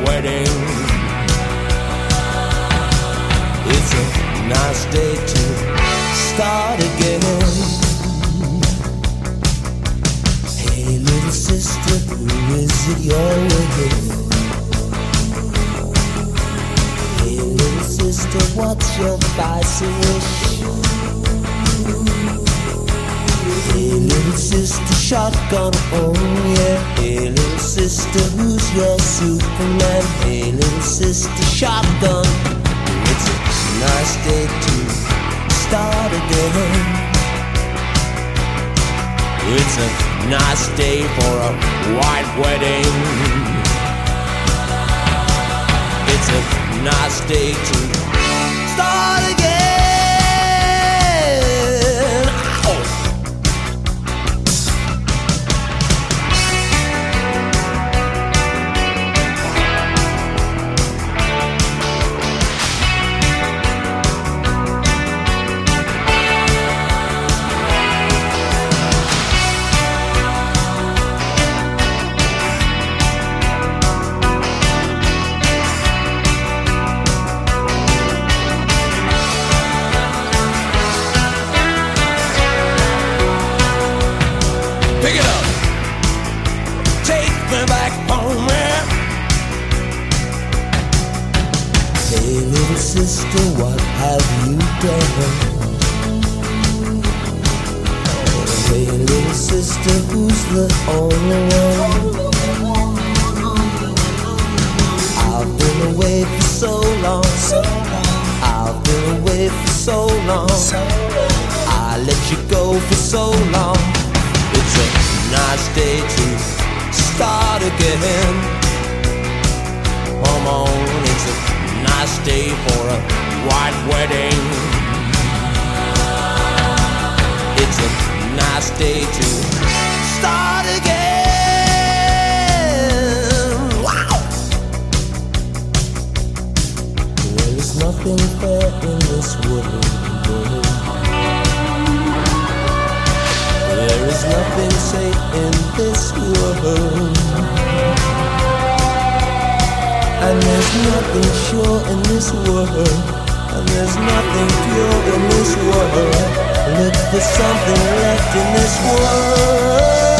wedding. It's a nice day to start again. Hey little sister, who is it you're with? Hey little sister, what's your spicy wish? Hey little sister, shotgun, oh yeah. Hey little sister, who's your Superman? Hey little sister, shotgun. It's a nice day to start again. It's a nice day for a white wedding. It's a nice day to start again. Pick it up, take me back home, man. Hey little sister, what have you done? Hey little sister, who's the only one? I've been away for so long. I've been away for so long. I let you go for so long. It's a nice day to start again. Come on, it's a nice day for a white wedding. It's a nice day to start again. Wow! There is nothing fair in this world. There is nothing safe in this world, and there's nothing sure in this world, and there's nothing pure in this world. Look for something left in this world.